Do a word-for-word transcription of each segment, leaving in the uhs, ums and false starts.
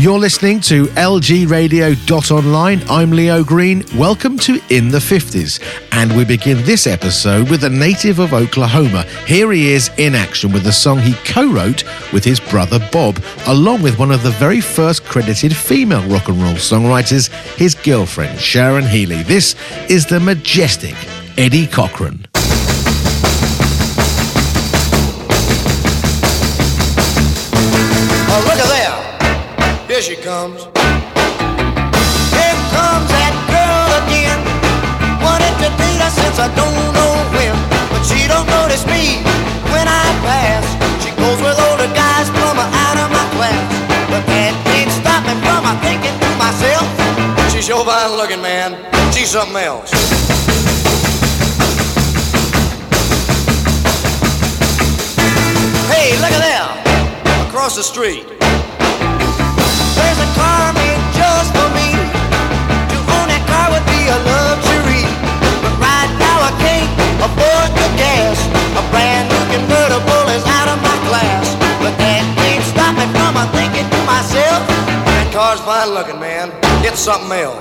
You're listening to L G radio dot online. I'm Leo Green. Welcome to In the fifties. And we begin this episode with a native of Oklahoma. Here he is in action with a song he co-wrote with his brother Bob, along with one of the very first credited female rock and roll songwriters, his girlfriend, Sharon Healey. This is the majestic Eddie Cochran. Oh, look at there. Here she comes. Here comes that girl again. Wanted to date her since I don't know when, but she don't notice me when I pass. She goes with older guys from out of my class, but that can't stop me from thinking to myself, she's sure fine looking, man. She's something else. Hey, look at there, across the street. There's a car made just for me. To own that car would be a luxury, but right now I can't afford the gas. A brand new convertible is out of my class, but that can't stop me from thinking to myself, that car's fine looking, man. It's something else.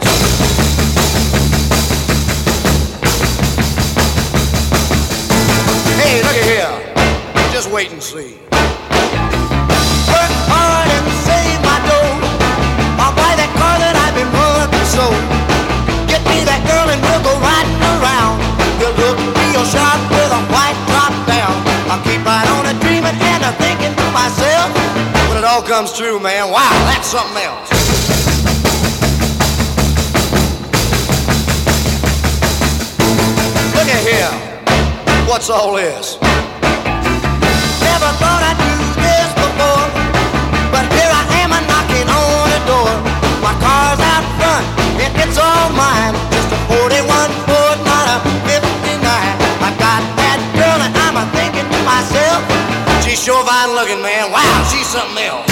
Hey, look at here. Just wait and see. Work hard and save my dough. I'll buy that car that I've been wanting so. Get me that girl and we'll go riding around. We'll look real sharp with a white drop down. I'll keep right on a dreaming and a thinking to myself, when it all comes true, man, wow, that's something else. Look at here. What's all this? Never thought I'd do this before, but here I am a knocking on the door. My car's out front, and it's all mine. Just a forty-one Ford, not a fifty-nine. I got that girl and I'm a thinking to myself, she's sure fine looking, man. Wow, she's something else.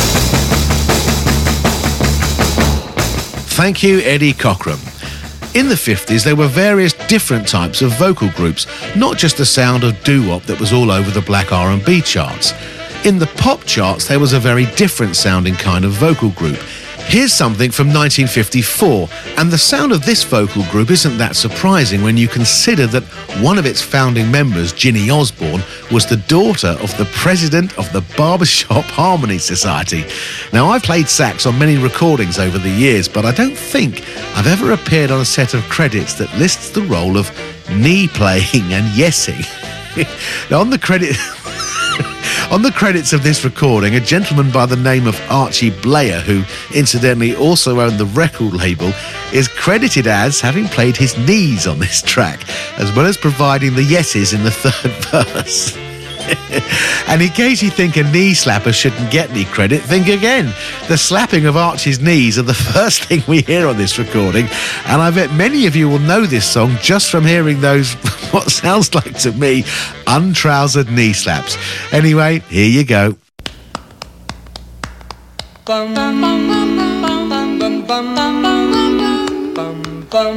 Thank you, Eddie Cochran. In the fifties, there were various different types of vocal groups, not just the sound of doo-wop that was all over the black R and B charts. In the pop charts, there was a very different sounding kind of vocal group. Here's something from nineteen fifty-four, and the sound of this vocal group isn't that surprising when you consider that one of its founding members, Ginny Osborne, was the daughter of the president of the Barbershop Harmony Society. Now, I've played sax on many recordings over the years, but I don't think I've ever appeared on a set of credits that lists the role of knee playing and yesing. Now, on the credit... On the credits of this recording, a gentleman by the name of Archie Blair, who incidentally also owned the record label, is credited as having played his knees on this track, as well as providing the yeses in the third verse. And in case you think a knee slapper shouldn't get any credit, think again. The slapping of Archie's knees are the first thing we hear on this recording, and I bet many of you will know this song just from hearing those, what sounds like to me, untrousered knee slaps. Anyway, here you go. Bum, bum, bum, bum, bum, bum, bum, bum, bum,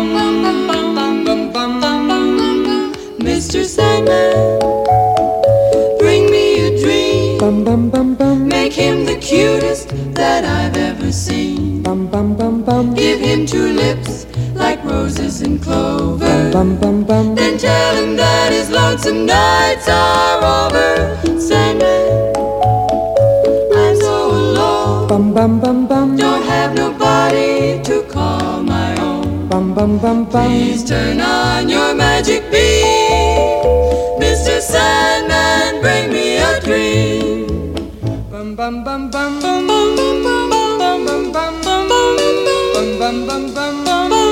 bum, bum, Mister Sandman, bring me a dream. Bum, bum, bum, bum. Make him the cutest that I've ever seen. Bum, bum, bum, bum. Give him two lips like roses and clover. Bum, bum, bum, bum. Then tell him that his lonesome nights are over. Sandman, I'm so alone. Bum, bum, bum, bum. Don't have nobody to call my own. Bum, bum, bum, bum. Please turn on your magic beam. Mister Sandman, bring me a dream. Bum, bum, bum, bum, bum, bum, bum, bum, bum, bum, bum, bum, bum, bum, bum,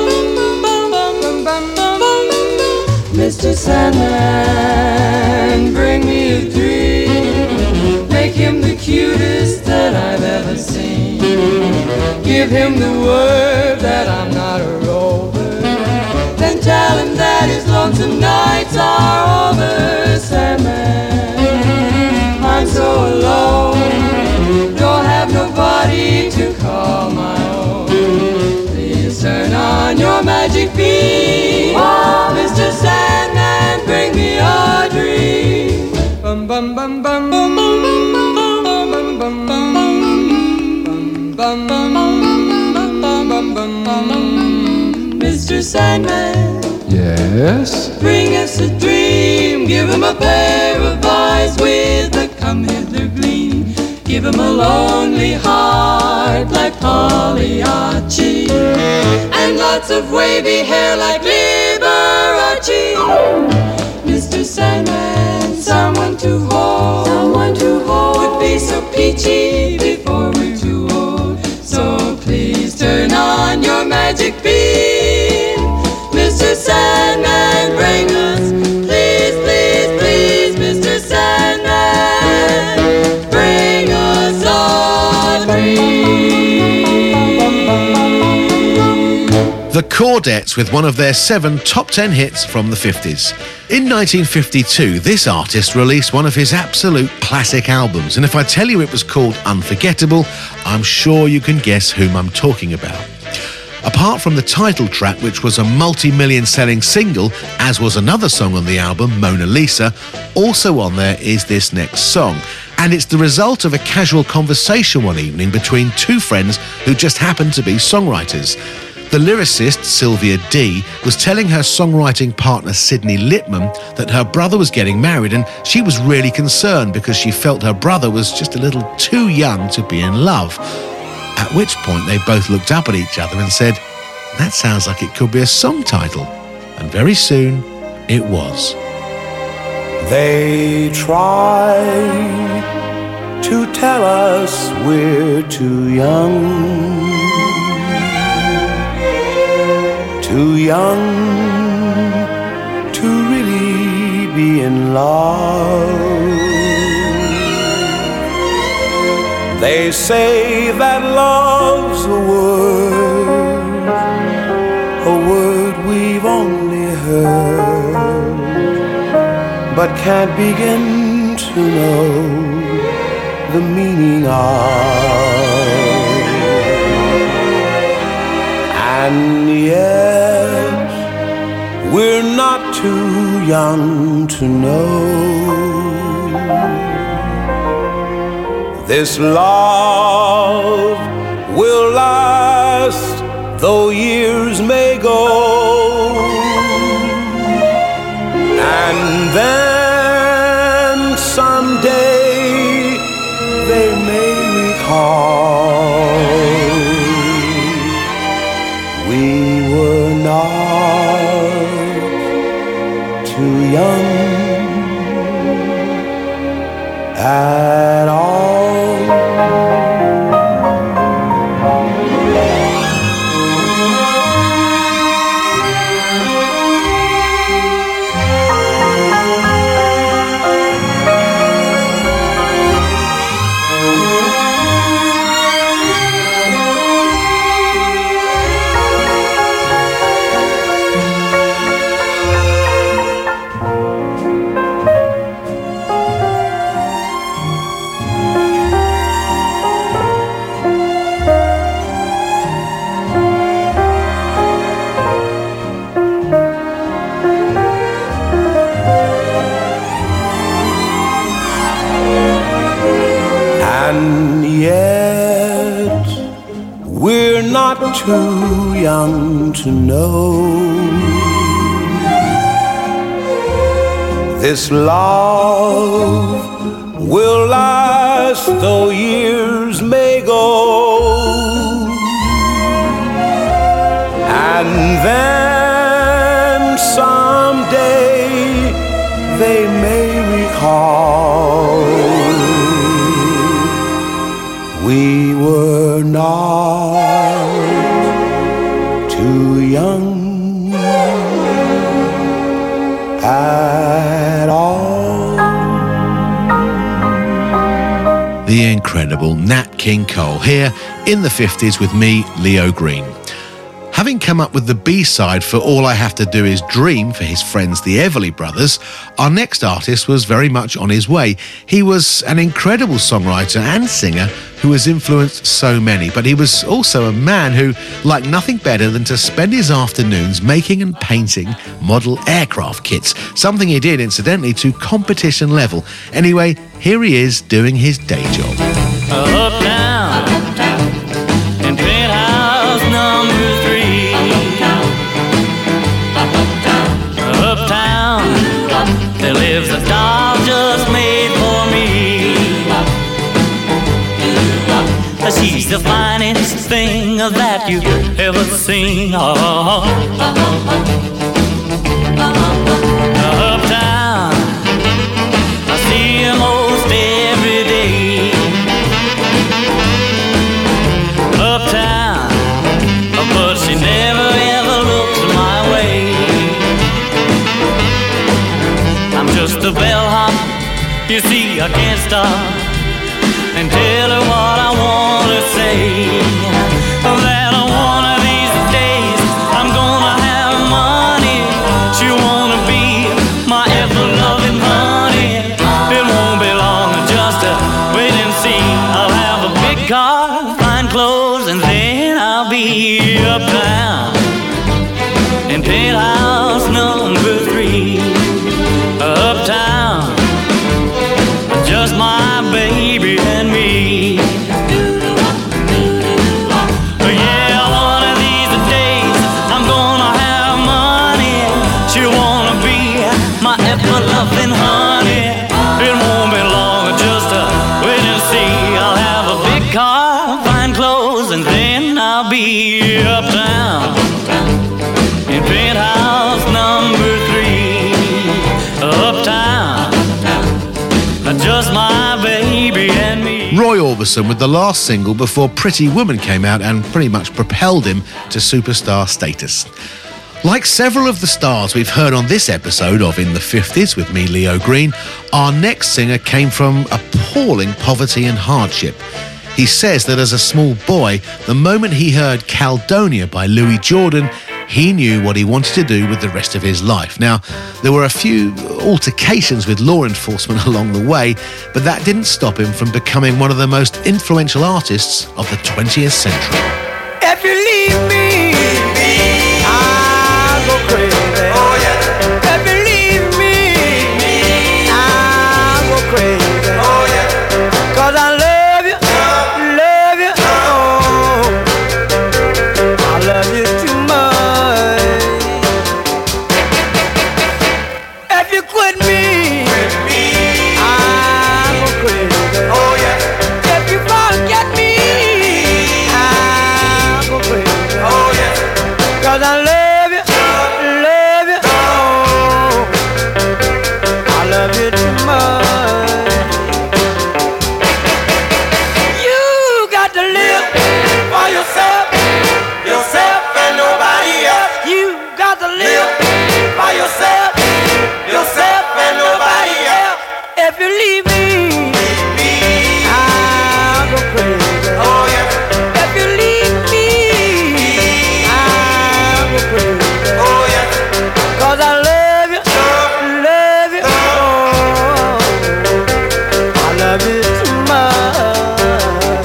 bum, bum. Mister Sandman, bring me a dream. Make him the cutest that I've ever seen. Give him the word that I'm not a rover. Then tell him that his lonesome nights are over. Sandman, I'm so alone. Don't have nobody to call my own. Please turn on your magic beam. Oh, Mister Sandman, bring me a dream. Bum bum bum bum bum bum bum bum bum bum bum. Mister Sandman, yes? bring us a dream. Give him a pair of eyes with a come-hither gleam. Give him a lonely heart like Pagliacci, and lots of wavy hair like Liberace. Mister Sandman, someone to hold, someone to hold would be so peachy before we're too old. So please turn on your magic beam, Mister Sandman, bring us, please, please, please, Mister Sandman, bring us a dream. The Chordettes with one of their seven top ten hits from the fifties. In nineteen fifty-two, this artist released one of his absolute classic albums, and if I tell you it was called Unforgettable, I'm sure you can guess whom I'm talking about. Apart from the title track, which was a multi-million selling single, as was another song on the album, Mona Lisa, also on there is this next song. And it's the result of a casual conversation one evening between two friends who just happened to be songwriters. The lyricist, Sylvia D, was telling her songwriting partner, Sidney Litman, that her brother was getting married, and she was really concerned because she felt her brother was just a little too young to be in love. At which point they both looked up at each other and said, "That sounds like it could be a song title." And very soon, it was. They try to tell us we're too young, too young to really be in love. They say that love's a word, a word we've only heard, but can't begin to know the meaning of. And yet, we're not too young to know this love will last, though years may go. And then someday they may recall we were not too young at all. And yet, we're not too young to know this love will last, though years may go. And then someday they may recall we were not too young at all. The incredible Nat King Cole here in the fifties with me, Leo Green. Having come up with the B-side for All I Have to Do Is Dream for his friends the Everly Brothers, our next artist was very much on his way. He was an incredible songwriter and singer who has influenced so many, but he was also a man who liked nothing better than to spend his afternoons making and painting model aircraft kits, something he did, incidentally, to competition level. Anyway, here he is doing his day job. Up, down, he's the finest thing that you've ever seen. Oh. Uptown, I see him most every day. Uptown, but she never ever looks my way. I'm just a bellhop, you see I can't stop and tell her what I wanna say. That one of these days I'm gonna have money. She wanna be my ever-loving honey. It won't be long, just uh, wait and see. I'll have a big car, fine clothes, and then I'll be uptown in penthouse number three. Uptown, just my baby and me. Yeah, one of these days I'm gonna have money. She wanna be my ever-loving honey. It won't be long, just uh, wait and see. I'll have a big car, fine clothes, and then I'll be uptown in penthouse number three. Uptown, just my baby and me. Roy Orbison with the last single before Pretty Woman came out and pretty much propelled him to superstar status. Like several of the stars we've heard on this episode of In the fifties with me, Leo Green, our next singer came from appalling poverty and hardship. He says that as a small boy, the moment he heard Caledonia by Louis Jordan, he knew what he wanted to do with the rest of his life. Now, there were a few altercations with law enforcement along the way, but that didn't stop him from becoming one of the most influential artists of the twentieth century. If you leave me, I'll go crazy. Oh, yeah. If you leave me, I'll go crazy. Oh, yeah. 'Cause I love you, love you, oh, I love you too much. If you quit me, I'll go crazy. Oh, yeah. If you forget me, I'll go crazy. Oh, yeah. 'Cause I love you, love you, oh, I love you too much. You got to live for yourself, yourself and nobody else. You got to live for yourself, yourself and nobody else. If you leave me, I'll go crazy. Oh, yeah. If you leave me, I'll go crazy. Oh, yeah. 'Cause I love you, love you, oh, I love you too much.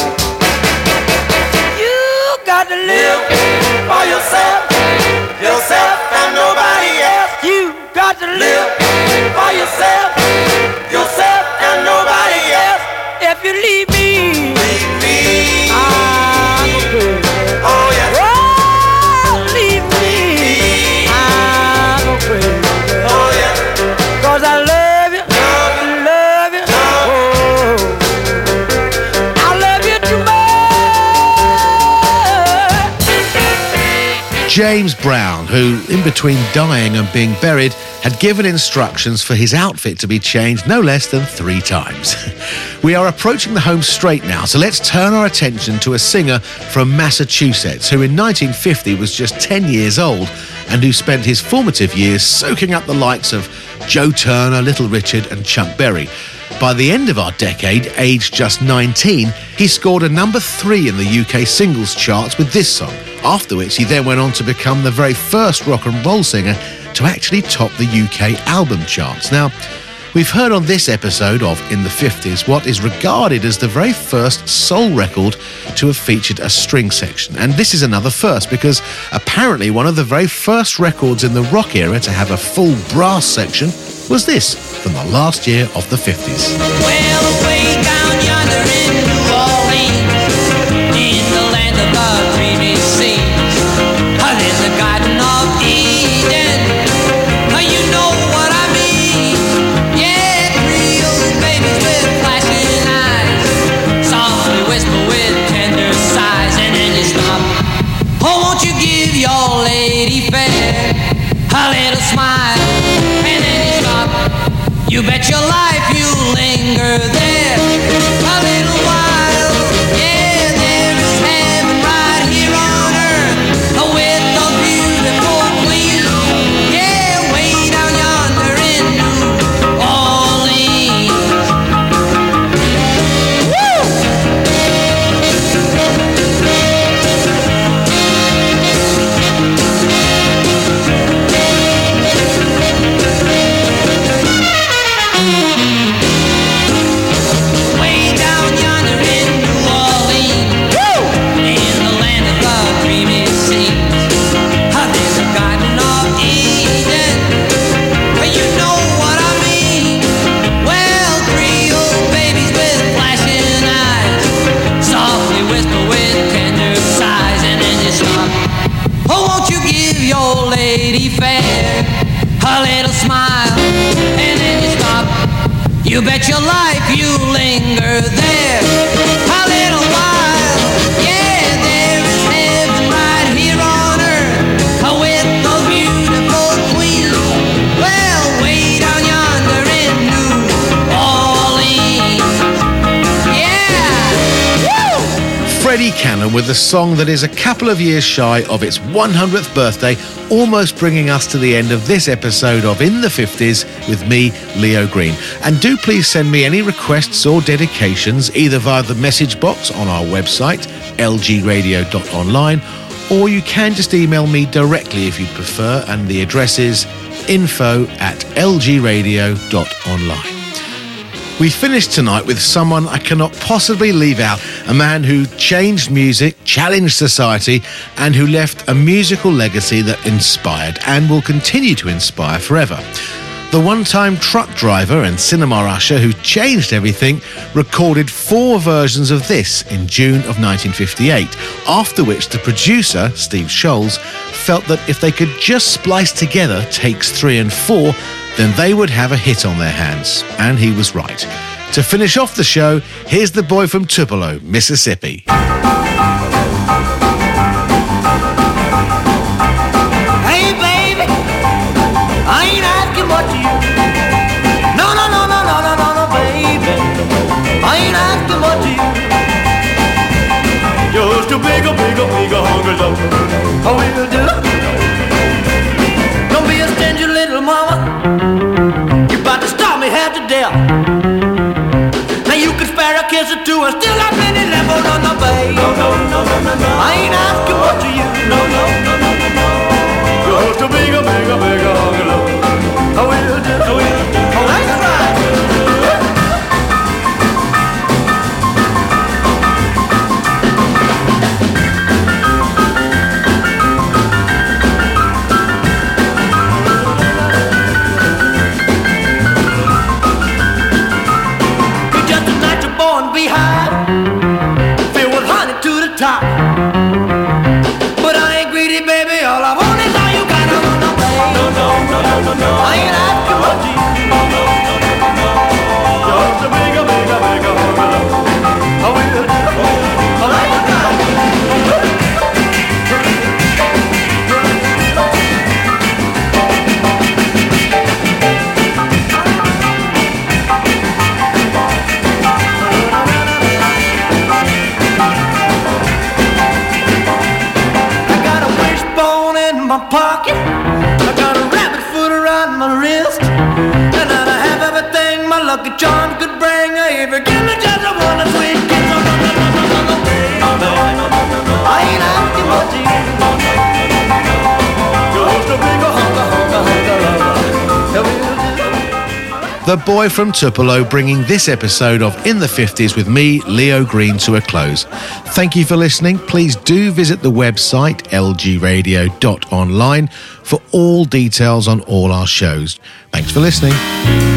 You got to live for yourself, yourself and nobody else. You got to live for yourself, yourself and nobody else. If you leave me, leave me, I'll go crazy. Oh, yeah. Oh, leave me, I'll go crazy. Oh, yeah. 'Cause I love you, love you, oh, I love you too much. James Brown, who, in between dying and being buried, had given instructions for his outfit to be changed no less than three times. We are approaching the home straight now, so let's turn our attention to a singer from Massachusetts who in nineteen fifty was just ten years old and who spent his formative years soaking up the likes of Joe Turner, Little Richard and Chuck Berry. By the end of our decade, aged just nineteen, he scored a number three in the U K singles charts with this song, after which he then went on to become the very first rock and roll singer to actually top the U K album charts. Now, we've heard on this episode of In the fifties what is regarded as the very first soul record to have featured a string section. And this is another first because apparently one of the very first records in the rock era to have a full brass section was this, from the last year of the fifties. Well, way down yonder in New Orleans, in the land of the dreamy seas, in the Garden of Eden, you know what I mean. Yeah, three old babies with flashing eyes, softly whisper with Freddie Cannon with a song that is a couple of years shy of its one hundredth birthday, almost bringing us to the end of this episode of In the fifties with me, Leo Green. And do please send me any requests or dedications either via the message box on our website, l g radio dot online, or you can just email me directly if you'd prefer, and the address is info at l g radio dot online. We finished tonight with someone I cannot possibly leave out, a man who changed music, challenged society, and who left a musical legacy that inspired and will continue to inspire forever. The one-time truck driver and cinema usher who changed everything recorded four versions of this in June of nineteen fifty-eight, after which the producer, Steve Scholes, felt that if they could just splice together takes three and four, then they would have a hit on their hands. And he was right. To finish off the show, here's the boy from Tupelo, Mississippi. Hey, baby, I ain't asking much of you. No, no, no, no, no, no, no, no, baby, I ain't asking much of you. Just a bigger, bigger, bigger hungry love. How will you do? Don't be a stingy little mama. Half to death. Now you can spare a kiss or two and still have plenty left. Oh no, no, babe. No, no, no, no, no, no. I ain't asking much of you. No, no, no, no, no, no. Just a bigger, bigger, bigger hungry love. I will do. I will do. Oh, that's right. I ain't asking much of you. No, no, no, no, no, no. Just a bigger, bigger, bigger hungry love. I will do. I like it right. I got a wishbone in my pocket. Lucky charms could bring. If you give me just a one sweet kiss, no, no, no, no, no, no, baby. No, no, no, no, no. I ain't asking much of you. No, no, no, no, no. Just a bigger hunger, hunger, hunger, hunger. The boy from Tupelo bringing this episode of In the fifties with me, Leo Green, to a close. Thank you for listening. Please do visit the website l g radio dot online for all details on all our shows. Thanks for listening.